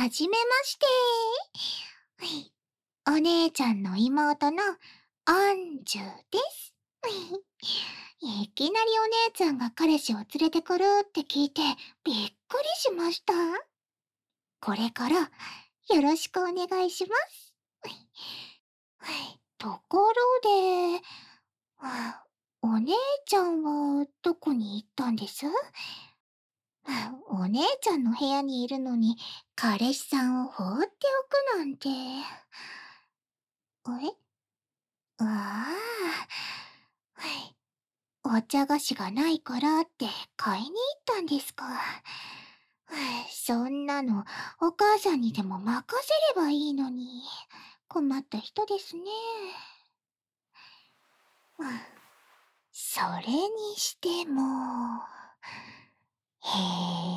はじめまして。はい。お姉ちゃんの妹のアンジュです。いきなりお姉ちゃんが彼氏を連れてくるって聞いてびっくりしました。これからよろしくお願いします。ところで、お姉ちゃんはどこに行ったんです？お姉ちゃんの部屋にいるのに彼氏さんを放っておくなんて。ああ、お茶菓子がないからって買いに行ったんですか。そんなのお母さんにでも任せればいいのに。困った人ですね。それにしても、へ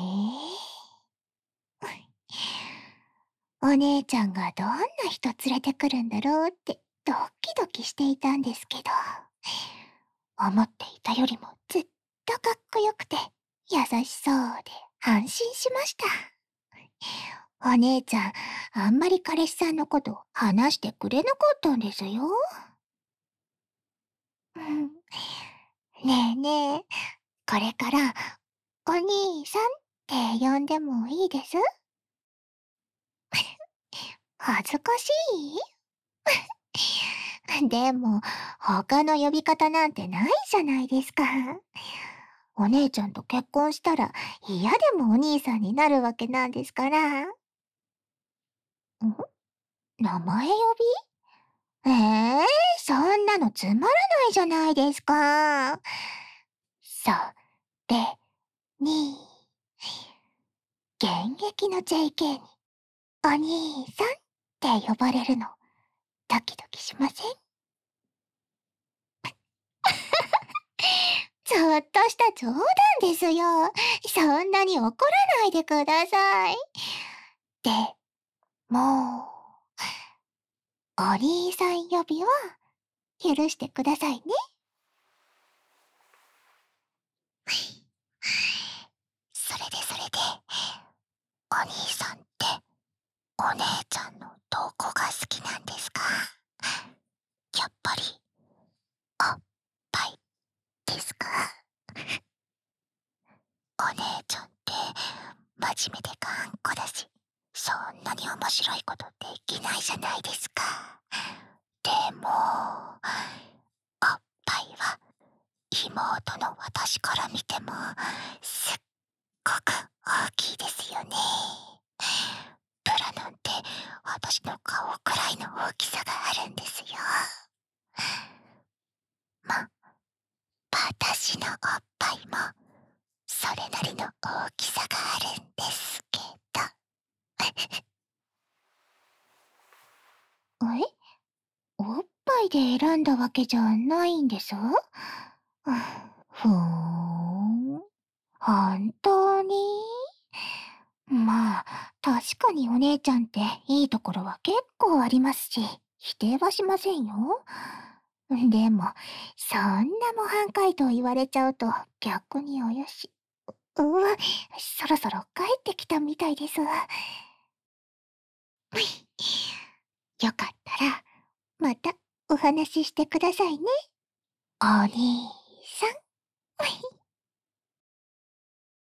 お姉ちゃんがどんな人連れてくるんだろうってドキドキしていたんですけど、思っていたよりもずっとかっこよくて優しそうで安心しました。お姉ちゃん、あんまり彼氏さんのこと話してくれなかったんですよ。うん、ねえねえ、これからお兄さんって呼んでもいいです？恥ずかしい？でも、他の呼び方なんてないじゃないですか。お姉ちゃんと結婚したら嫌でもお兄さんになるわけなんですから。名前呼び？そんなのつまらないじゃないですか。それに、現役の JK にお兄さんって呼ばれるの、ドキドキしません？ちょっとした冗談ですよ。そんなに怒らないでください。でも、お兄さん呼びは許してくださいね。それで、お兄さんってお姉ちゃんのどこが好きなんですか？やっぱり、おっぱいですか？お姉ちゃんって真面目で頑固だし、そんなに面白いことできないじゃないですか。でも、おっぱいは妹の私から見てもすっごく大きいですよね。ブラなんて私の顔くらいの大きさがあるんですよ。ま、私のおっぱいもそれなりの大きさがあるんですけど。おっぱいで選んだわけじゃないんです？ふーん。本当に？まあ、確かにお姉ちゃんっていいところは結構ありますし、否定はしませんよ。でも、そんな模範解答言われちゃうと逆に怪しい。そろそろ帰ってきたみたいです。よかったら、またお話ししてくださいね。お兄